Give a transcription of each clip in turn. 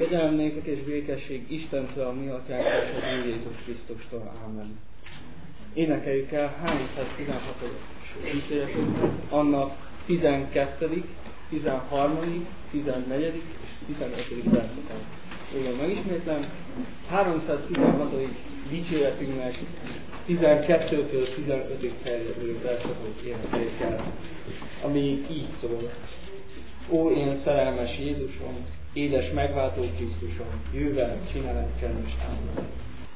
Kegyelem néktek és békesség Istentől, a mi atyánktól és az Úr Jézus Krisztustól. Ámen. Énekeljük el 316. dicséretünket, annak 12., 13., 14. és 15. verseken. Újra megismétlem, 316. dicséretünknek 12-től 15. terjedő verset énekeljük el, ami így szól. Ó, én szerelmes Jézusom, édes megváltó Krisztusom, jöjj, csinálj kedves álmod.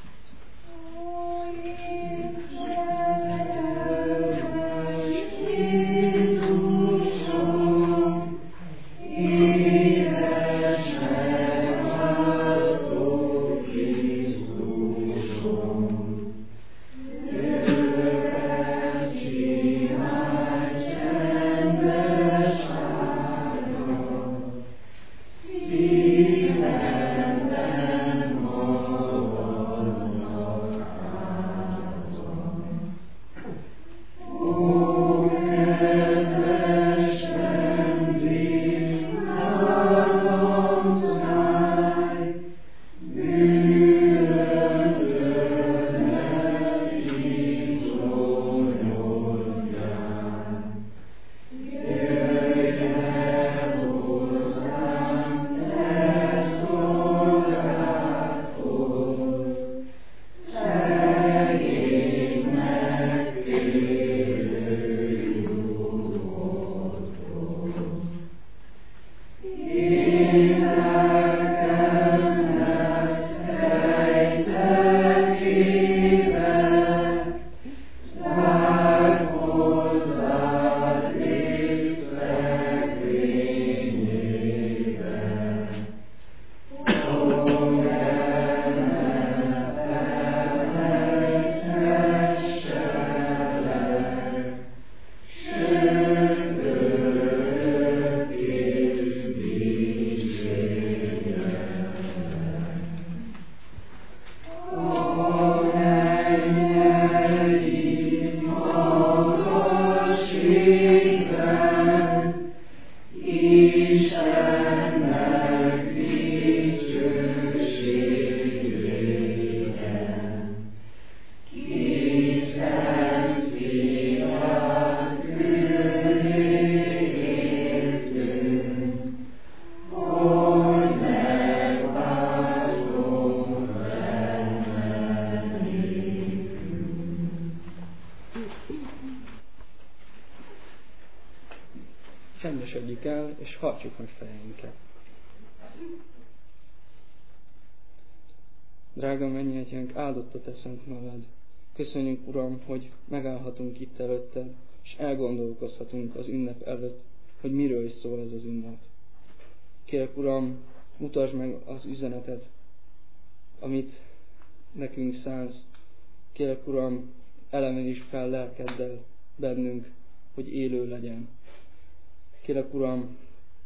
Csendesedjük el, és hajtsuk meg fejeinket. Drága mennyi atyánk, áldott a te szent neved. Köszönjük, Uram, hogy megállhatunk itt előtted, és elgondolkozhatunk az ünnep előtt, hogy miről is szól ez az ünnep. Kérlek, Uram, mutasd meg az üzenetet, amit nekünk szánsz. Kérlek, Uram, elemenítsd fel lelkeddel bennünk, hogy élő legyen. Kérlek, Uram,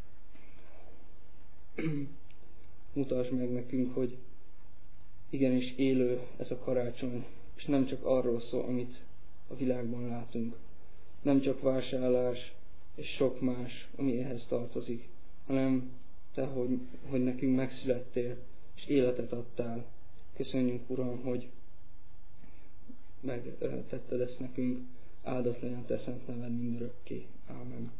mutasd meg nekünk, hogy igenis élő ez a karácsony, és nem csak arról szól, amit a világban látunk. Nem csak vásárlás és sok más, ami ehhez tartozik, hanem te, hogy nekünk megszülettél, és életet adtál. Köszönjük, Uram, hogy megtetted ezt nekünk. Áldott legyen te szent neved mindörökké. Ámen.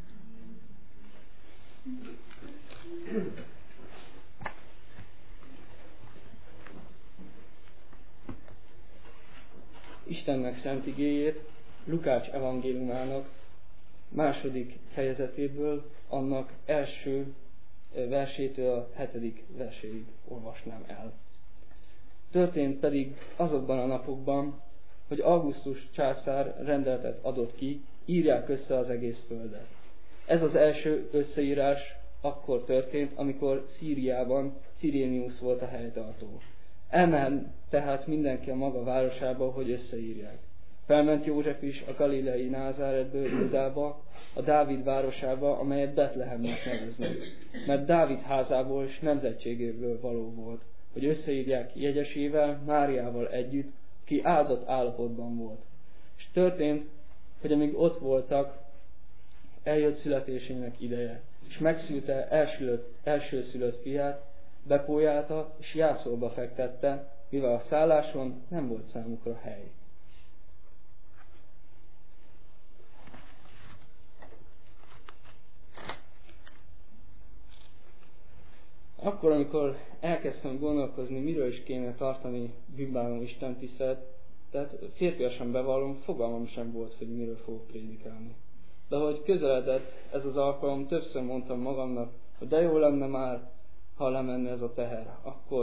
Istennek szent igéjét Lukács evangéliumának 2. fejezetéből, annak első versétől a 7. verséig olvasnám el. Történt pedig azokban a napokban, hogy Augustus császár rendeletet adott ki, írják össze az egész földet. Ez az első összeírás akkor történt, amikor Szíriában Cirénius volt a helytartó. Elment tehát mindenki a maga városába, hogy összeírják. Felment József is a galileai Názáretből Júdába, a Dávid városába, amelyet Betlehemnek neveznek, mert Dávid házából és nemzetségéből való volt, hogy összeírják jegyesével, Máriával együtt, ki áldott állapotban volt. És történt, hogy amíg ott voltak, eljött születésének ideje, és megszülte elsőszülött fiát, bepójálta és jászolba fektette, mivel a szálláson nem volt számukra hely. Akkor, amikor elkezdtem gondolkozni, miről is kéne tartani bűnbánó istentiszteletet, tehát férfiasan bevallom, fogalmam sem volt, hogy miről fogok prédikálni. De ahogy közeledett ez az alkalom, többször mondtam magamnak, hogy de jó lenne már, ha lemenne ez a teher,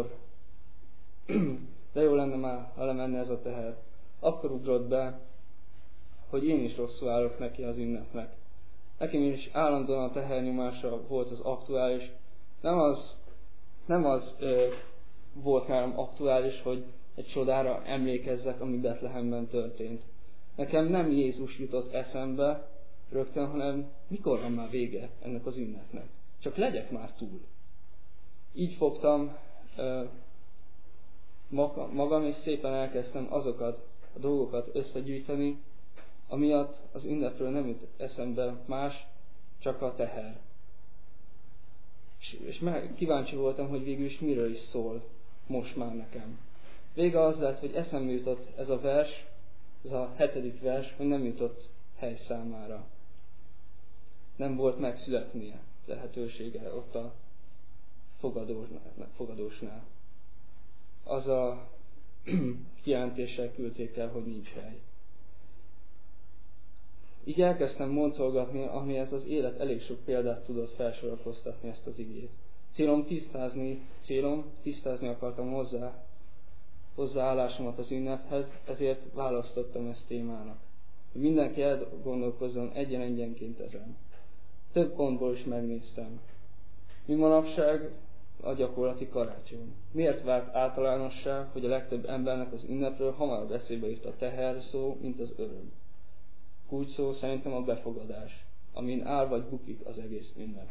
akkor ugrott be, hogy én is rosszul állok neki az ünnepnek. Nekem is állandóan a tehernyomása volt az aktuális, nem az volt nálam aktuális, hogy egy csodára emlékezzek, ami Betlehemben történt. Nekem nem Jézus jutott eszembe rögtön, hanem mikor van már vége ennek az ünnepnek. Csak legyek már túl. Így fogtam magam, és szépen elkezdtem azokat a dolgokat összegyűjteni, amiatt az ünnepről nem jut eszembe más, csak a teher. És kíváncsi voltam, hogy végül is miről is szól most már nekem. Vége az lett, hogy eszembe jutott ez a vers, ez a 7. vers, hogy nem jutott hely számára. Nem volt megszületnie lehetősége ott a fogadósnál. Az a kijelentéssel küldték el, hogy nincs hely. Így elkezdtem montolgatni, amihez az élet elég sok példát tudott felsorakoztatni ezt az igét. Célom tisztázni akartam hozzáállásomat az ünnephez, ezért választottam ezt témának. Hogy mindenki elgondolkozzon egyenként ezen. Több pontból is megnéztem. Mi manapság a gyakorlati karácsony? Miért vált általánossá, hogy a legtöbb embernek az ünnepről hamarabb eszébe jut a teher szó, mint az öröm? Kulcsszó szerintem a befogadás, amin áll vagy bukik az egész ünnep.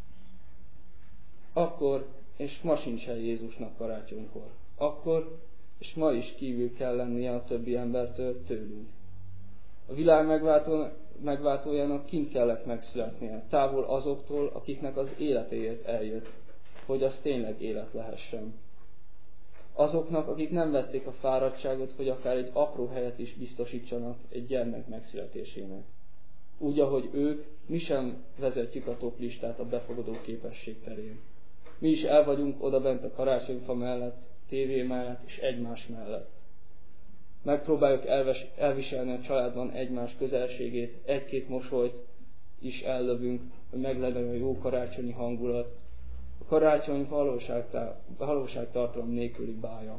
Akkor és ma sincs hely Jézusnak karácsonykor. Akkor és ma is kívül kell lennie a többi embertől, tőlünk. A világ megváltójának kint kellett megszületnie, távol azoktól, akiknek az életéért eljött, hogy az tényleg élet lehessen. Azoknak, akik nem vették a fáradtságot, hogy akár egy apró helyet is biztosítsanak egy gyermek megszületésének. Úgy, ahogy ők, mi sem vezetjük a toplistát a befogadó képesség terén. Mi is el vagyunk odabent a karácsonyfa mellett, tévé mellett és egymás mellett. Megpróbáljuk elviselni a családban egymás közelségét, egy-két mosolyt is ellövünk, hogy meglegyen a jó karácsonyi hangulat. A karácsony valóságtartalom nélküli bája.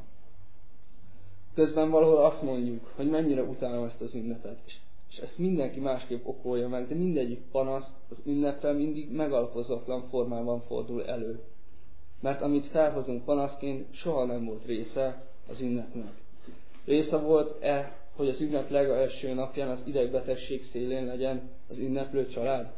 Közben valahol azt mondjuk, hogy mennyire utálom ezt az ünnepet, és ezt mindenki másképp okolja meg, de mindegyik panasz az ünnepre mindig megalapozatlan formában fordul elő. Mert amit felhozunk panaszként, soha nem volt része az ünnepnek. Része volt-e, hogy az ünnep legelső napján az idegbetegség szélén legyen az ünneplő család?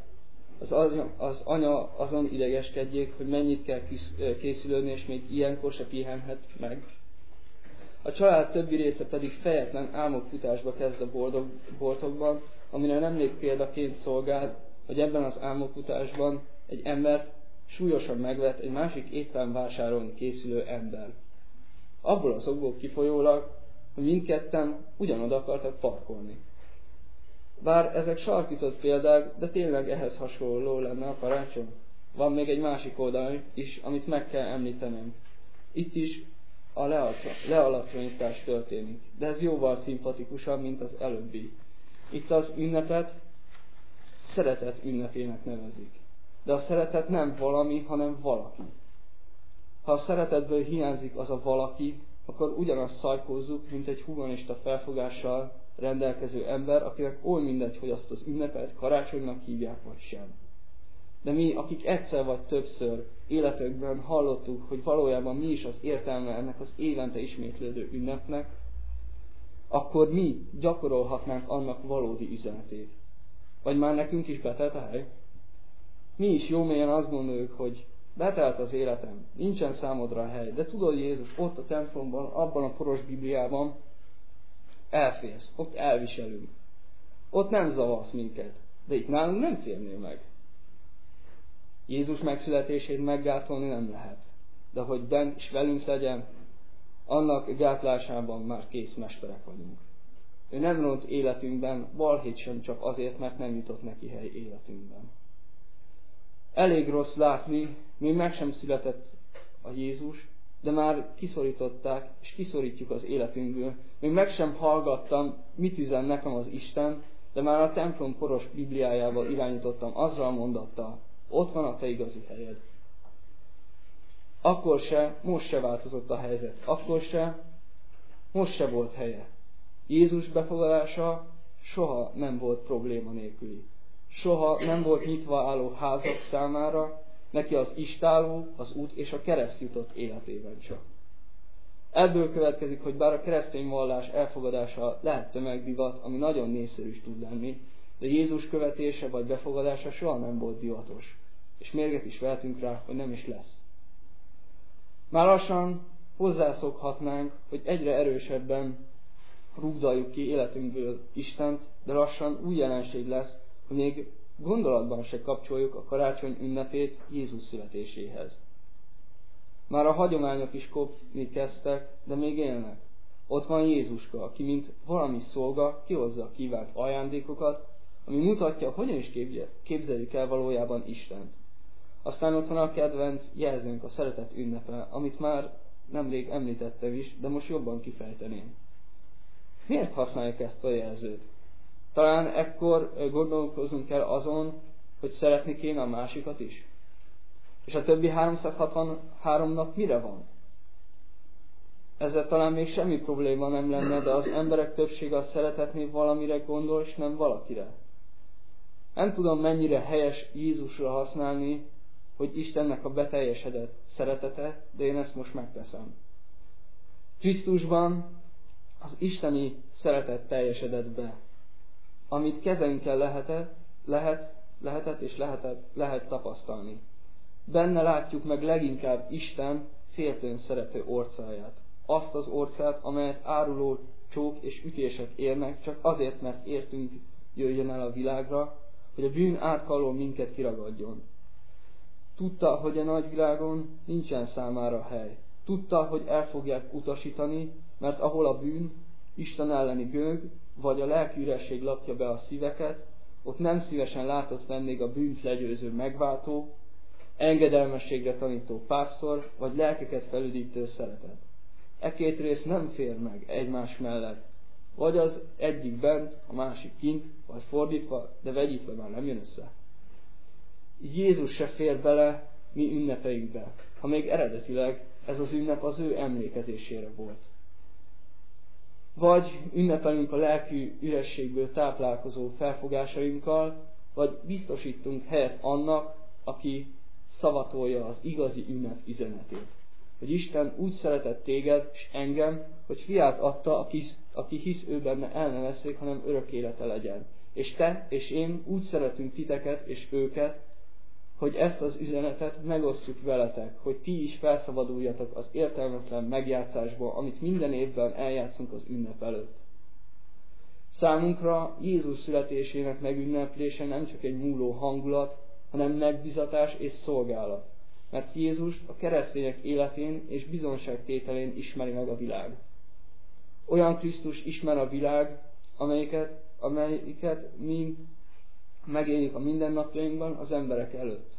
Az anya azon idegeskedjék, hogy mennyit kell készülődni, és még ilyenkor se pihenhet meg. A család többi része pedig fejetlen álmokfutásba kezd a boltokban, amire nemrég példaként szolgált, hogy ebben az álmokfutásban egy embert súlyosan megvett egy másik éppen vásárolni készülő ember. Abból az okból kifolyólag, hogy mindketten ugyanoda akartak parkolni. Bár ezek sarkított példák, de tényleg ehhez hasonló lenne a karácsony. Van még egy másik oldal is, amit meg kell említenem. Itt is a lealacsonyítás történik, de ez jóval szimpatikusabb, mint az előbbi. Itt az ünnepet szeretet ünnepének nevezik. De a szeretet nem valami, hanem valaki. Ha a szeretetből hiányzik az a valaki, akkor ugyanazt szajkózzuk, mint egy humanista felfogással rendelkező ember, akinek oly mindegy, hogy azt az ünnepet karácsonynak hívják vagy sem. De mi, akik egyszer vagy többször életünkben hallottuk, hogy valójában mi is az értelme ennek az évente ismétlődő ünnepnek, akkor mi gyakorolhatnánk annak valódi üzenetét. Vagy már nekünk is betelt a hely? Mi is jó mélyen azt gondoljuk, hogy betelt az életem, nincsen számodra hely, de tudod, Jézus, ott a templomban, abban a poros Bibliában elférsz, ott elviselünk. Ott nem zavarsz minket, de itt nálunk nem férnél meg. Jézus megszületését meggátolni nem lehet. de hogy bent és velünk legyen, annak gátlásában már kész mesterek vagyunk. Ő nem ront életünkben, balhét sem csak azért, mert nem jutott neki hely életünkben. Elég rossz látni, még meg sem született a Jézus, de már kiszorították, és kiszorítjuk az életünkből. Még meg sem hallgattam, mit üzen nekem az Isten, de már a templom poros Bibliájával irányítottam azzal a mondattal: ott van a te igazi helyed. Akkor se, most se változott a helyzet. Akkor se, most se volt helye. Jézus befogadása soha nem volt probléma nélküli. Soha nem volt nyitva álló házak számára, neki az istálló, az út és a kereszt jutott életében csak. Ebből következik, hogy bár a keresztény vallás elfogadása lehet tömegdivat, ami nagyon népszerű is tud lenni, de Jézus követése vagy befogadása soha nem volt divatos. És mérget is vehetünk rá, hogy nem is lesz. Már lassan hozzászokhatnánk, hogy egyre erősebben rúgdaljuk ki életünkből Istent, de lassan új jelenség lesz, hogy még gondolatban se kapcsoljuk a karácsony ünnepét Jézus születéséhez. Már a hagyományok is kopni kezdtek, de még élnek. Ott van Jézuska, aki mint valami szolga kihozza a kívánt ajándékokat, ami mutatja, hogyan is képzeljük el valójában Istent. Aztán ott van a kedvenc jelzőnk, a szeretet ünnepe, amit már nemrég említettem is, de most jobban kifejteném. Miért használjuk ezt a jelzőt? Talán ekkor gondolkozunk el azon, hogy szeretni kéne a másikat is. És a többi 363 nap mire van? Ezzel talán még semmi probléma nem lenne, de az emberek többsége a szeretetné valamire gondol, és nem valakire. Nem tudom, mennyire helyes Jézusra használni, hogy Istennek a beteljesedett szeretete, de én ezt most megteszem. Krisztusban az isteni szeretet teljesedett be, amit kezünkkel lehet tapasztalni. Benne látjuk meg leginkább Isten féltőn szerető orcáját. Azt az orcát, amelyet áruló csók és ütések érnek, csak azért, mert értünk jöjjön el a világra, hogy a bűn átkalól minket kiragadjon. Tudta, hogy a nagyvilágon nincsen számára hely. Tudta, hogy el fogják utasítani, mert ahol a bűn, Isten elleni gőg, vagy a lelki üresség lapja be a szíveket, ott nem szívesen látott vendég a bűnt legyőző megváltó, engedelmességre tanító pásztor, vagy lelkeket felüdítő szeretet. E két rész nem fér meg egymás mellett, vagy az egyik bent, a másik kint, vagy fordítva, de vegyítve már nem jön össze. Jézus se fér bele mi ünnepeinkbe, ha még eredetileg ez az ünnep az ő emlékezésére volt. Vagy ünnepelünk a lelki ürességből táplálkozó felfogásainkkal, vagy biztosítunk helyet annak, aki szavatolja az igazi ünnep üzenetét. Hogy Isten úgy szeretett téged és engem, hogy fiát adta, aki hisz ő benne, el ne veszék, hanem örök élete legyen. És te és én úgy szeretünk titeket és őket, hogy ezt az üzenetet megosztjuk veletek, hogy ti is felszabaduljatok az értelmetlen megjátszásból, amit minden évben eljátszunk az ünnep előtt. Számunkra Jézus születésének megünneplése nem csak egy múló hangulat, hanem megbizatás és szolgálat, mert Jézust a keresztények életén és bizonságtételén ismeri meg a világ. Olyan Krisztus ismer a világ, amelyiket mi megéljük a mindennapjainkban az emberek előtt.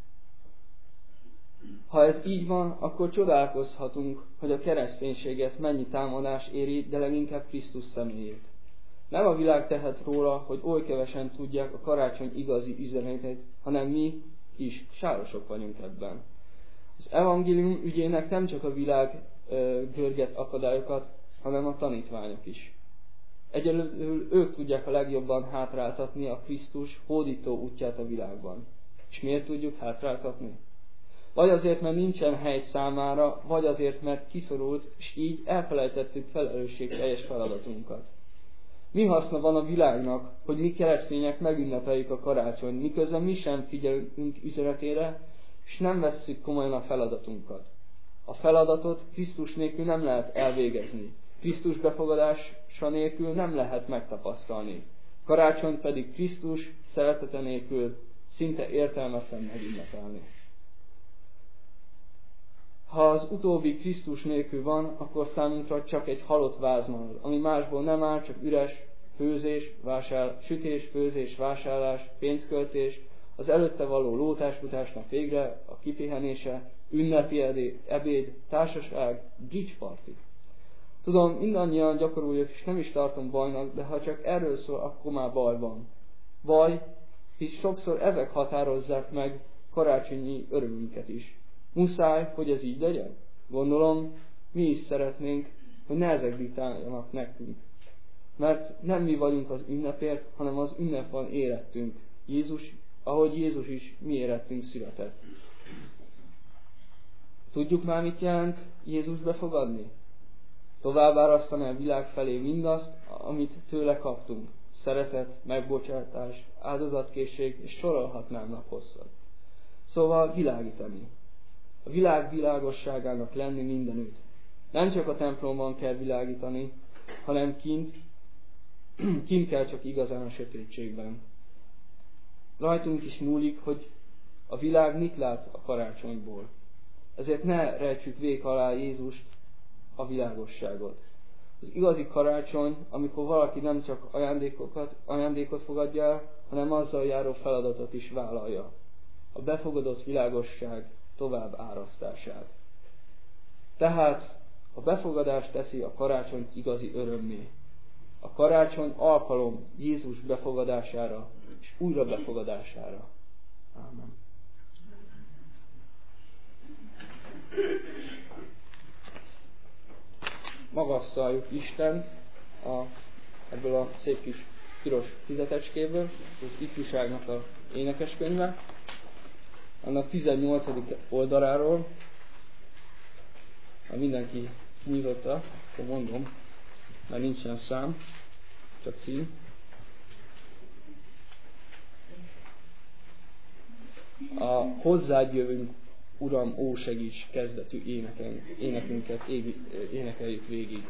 Ha ez így van, akkor csodálkozhatunk, hogy a kereszténységet mennyi támadás éri, de leginkább Krisztus személyét. Nem a világ tehet róla, hogy oly kevesen tudják a karácsony igazi üzenetét, hanem mi is sárosok vagyunk ebben. Az evangélium ügyének nem csak a világ görget akadályokat, hanem a tanítványok is. Egyelőre ők tudják a legjobban hátráltatni a Krisztus hódító útját a világban. És miért tudjuk hátráltatni? Vagy azért, mert nincsen hely számára, vagy azért, mert kiszorult, és így elfelejtettük felelősségteljes feladatunkat. Mi haszna van a világnak, hogy mi keresztények megünnepeljük a karácsony, miközben mi sem figyelünk üzenetére, és nem vesszük komolyan a feladatunkat. A feladatot Krisztus nélkül nem lehet elvégezni. Krisztus befogadása nélkül nem lehet megtapasztalni. Karácsony pedig Krisztus szeretete nélkül szinte értelmetlen megünnepelni. Ha az utóbbi Krisztus nélkül van, akkor számunkra csak egy halott váz marad, ami másból nem áll, csak üres főzés, sütés, főzés, vásárlás, pénzköltés, az előtte való lótásfutásnak végre, a kipihenése, ünnepi ebéd, társaság, bridge party. Tudom, mindannyian gyakoroljuk, és nem is tartom bajnak, de ha csak erről szól, akkor már baj van. Baj, hisz sokszor ezek határozzák meg karácsonyi örömünket is. Muszáj, hogy ez így legyen? Gondolom, mi is szeretnénk, hogy ne ezek diktáljanak nekünk. Mert nem mi vagyunk az ünnepért, hanem az ünnep van érettünk. Ahogy Jézus is mi érettünk született. Tudjuk már, mit jelent Jézus befogadni? Tovább árasztani a világ felé mindazt, amit tőle kaptunk. Szeretet, megbocsátás, áldozatkészség, és sorolhatnám naphosszat. Szóval világítani. A világ világosságának lenni mindenütt. Nem csak a templomban kell világítani, hanem kint kell csak igazán a sötétségben. Rajtunk is múlik, hogy a világ mit lát a karácsonyból. Ezért ne rejtsük vék alá Jézust, a világosságot. Az igazi karácsony, amikor valaki nem csak ajándékot fogadja el, hanem azzal járó feladatot is vállalja. A befogadott világosság tovább árasztását. Tehát a befogadás teszi a karácsonyt igazi örömmé. A karácsony alkalom Jézus befogadására és újra befogadására. Ámen. Magasztaljuk Istent ebből a szép kis piros fizetecskéből, az ifjúságnak az énekeskönyve, annak 18. oldaláról, ha mindenki nyitotta, akkor mondom, mert nincsen szám, csak cím. A hozzád jövünk, Uram, ó segíts kezdetű énekünket énekeljük végig.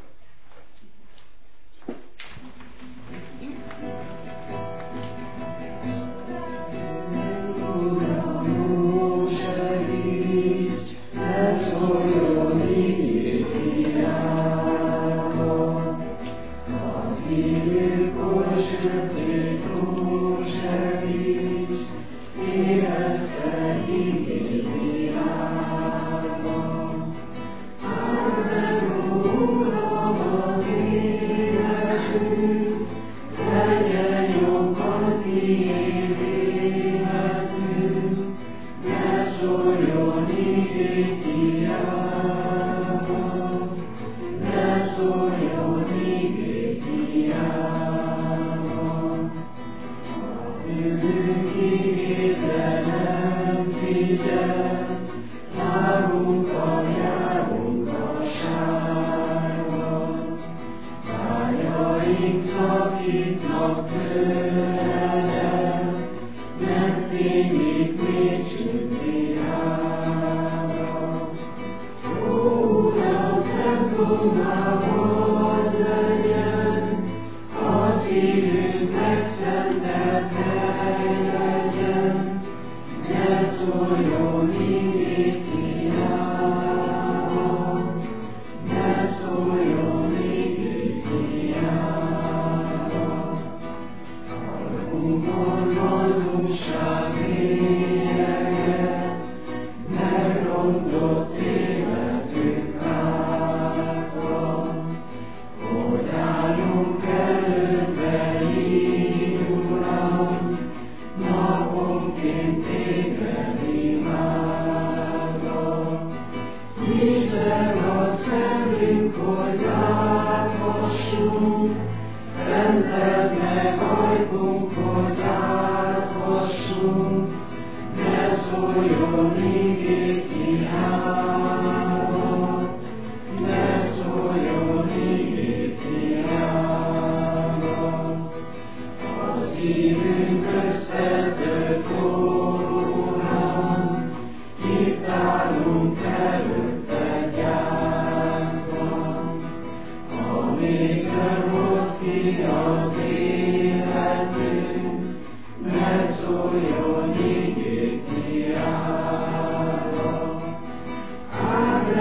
Amen.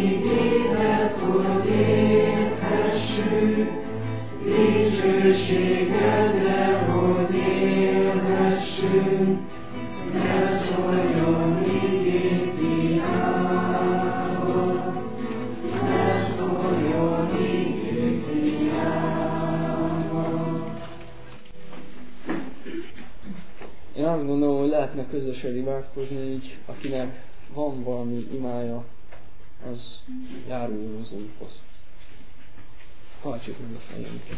ígéret, hogy élhessünk, dicsőségedre, hogy élhessünk, ne szóljon igét hiába, ne szóljon igét hiába. Én azt gondolom, hogy lehetne közösen imádkozni, így akinek van valami imája, az járuljon az Úrhoz. Hajtsuk meg a fejünket.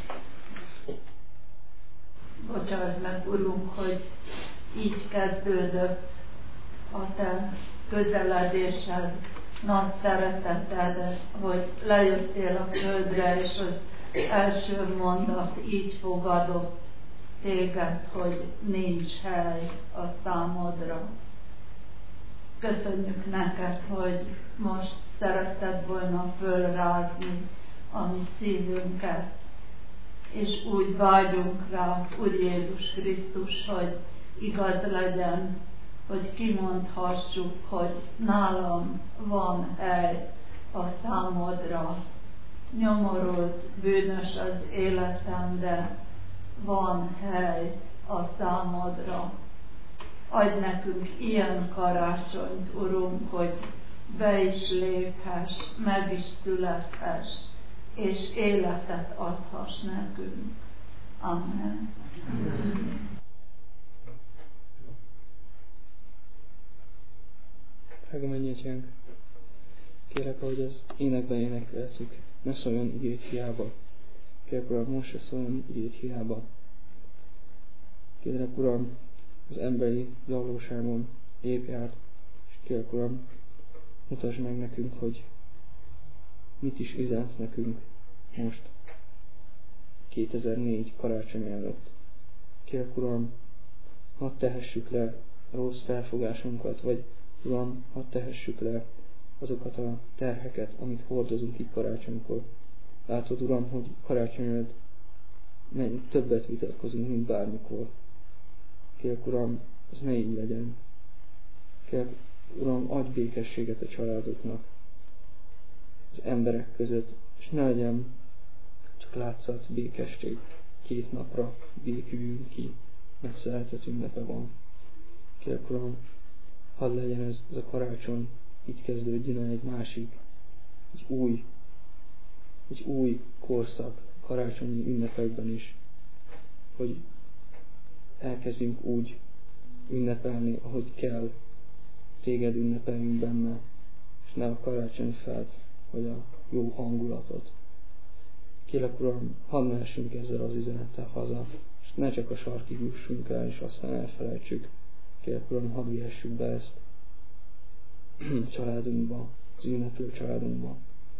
Bocsáss meg, Urunk, hogy így kezdődött a Te közeledésed, nagy szereteted, hogy lejöttél a földre, és az első mondat így fogadott téged, hogy nincs hely a számodra. Köszönjük neked, hogy most szeretted volna fölrázni a mi szívünket, és úgy vágyunk rá, Úr Jézus Krisztus, hogy igaz legyen, hogy kimondhassuk, hogy nálam van hely a számodra. Nyomorult, bűnös az életem, de van hely a számodra. Adj nekünk ilyen karácsonyt, Urunk, hogy be is léphess, meg is születhess, és életet adhass nekünk. Amen. Drága mennyi Atyánk, kérlek, ahogy az énekben énekeltük, ne szóljon igét hiába. Kérlek, Uram, most se szóljon igét hiába. Kérlek, Uram, az emberi gyarlóságon lépj át, és kérlek, Uram, mutasd meg nekünk, hogy mit is üzensz nekünk most 2004 karácsony előtt. Kérlek, Uram, hadd tehessük le rossz felfogásunkat, vagy Uram, hadd tehessük le azokat a terheket, amit hordozunk itt karácsonykor. Látod, Uram, hogy karácsony előtt többet vitatkozunk, mint bármikor. Kérlek, Uram, ez ne így legyen. Kérlek, Uram, adj békességet a családoknak, az emberek között, és ne legyen csak látszat békesség. 2 napra béküljünk ki, mert szeretet ünnepe van. Kérlek, Uram, hadd legyen ez a karácsony, itt kezdődjön egy másik, egy új korszak karácsonyi ünnepekben is, hogy elkezdjünk úgy ünnepelni, ahogy kell, téged ünnepeljünk benne, és ne a karácsonyfát, vagy a jó hangulatot. Kérlek, Uram, hadd mehessünk ezzel az üzenettel haza, és ne csak a sarkig jussunk el, és aztán elfelejtsük. Kérlek, Uram, hadd vihessük be ezt családunkba, az ünneplő családunkba.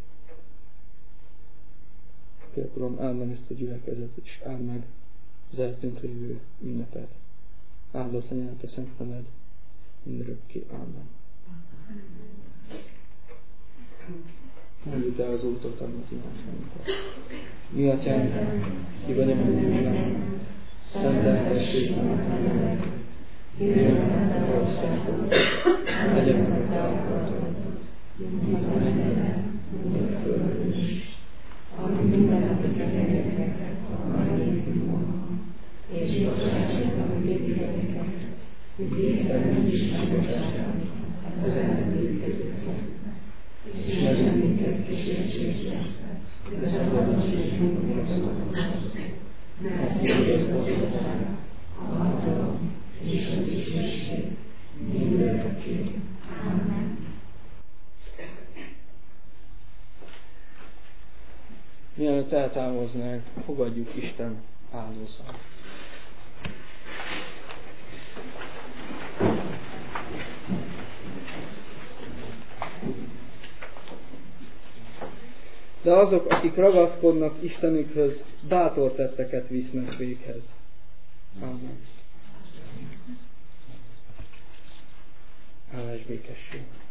Kérlek, Uram, áld meg ezt a gyülekezetet, és áld meg az előttünk lévő ünnepet. Áldott legyen a te szent neved, mindörökké. Ámen. Mondjuk el az útot, amit imádságunkat. Mi Atyánk, ki vagy a mennyben, szenteltessék meg a neved, jöjjön meg a országod, legyen meg a te akaratod, mint a mennyben, mint a földön is. Ami mindennapi kenyerünket ad nékünk ma, és bocsáss meg a vétkeinket, hogy vétben is megbocsátunk az ellenvétkezőknek. És ne legyen minket kísértésbe, de szabadíts és minket rosszatól, mert Téged az ország, a hatalom és a dicsőség mindörökké. Amen. Mielőtt eltávoznánk, fogadjuk Isten áldószát. De azok, akik ragaszkodnak Istenükhöz, bátor tetteket visznek véghez. Amen. Állás békesség.